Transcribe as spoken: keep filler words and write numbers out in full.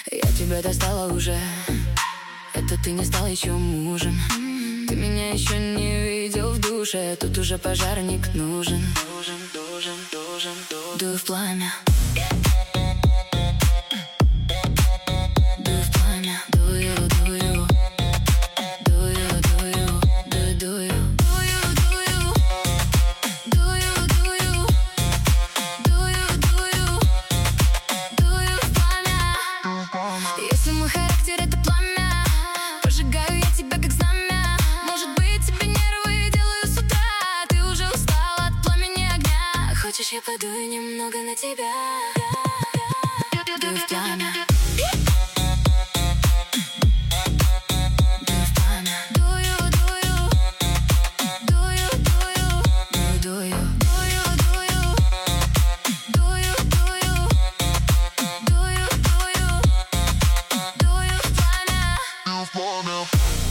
Я тебя достала уже, это ты не стал еще мужем. Ты меня еще не видел в душе, тут уже пожарник нужен. Нужен, нужен, нужен, нужен. Дуй в пламя. Дуй в пламя. Дую, дую. Дую, дую. Дую, дую. Дую, дую. Дую, дую. Дую, дую. Дую в пламя. Если мой характер это пламя, пожигаю я тебя как знамя. Может быть, тебе нервы делаю с утра. Ты уже устал от пламени огня. Хочешь, я подую немного на тебя? Дуй в пламя. Дуй в пламя. Дую, дую. Дую, дую. Дую, дую. Дую, дую. Дую, дую. Дую, дую. Дую в пламя.